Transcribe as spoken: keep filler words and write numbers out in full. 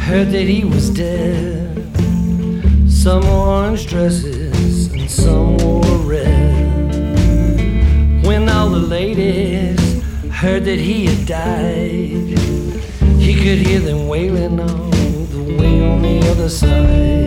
heard that he was dead. Some wore orange dresses and some wore red. When all the ladies heard that he had died, he could hear them wailing all the way on the other side.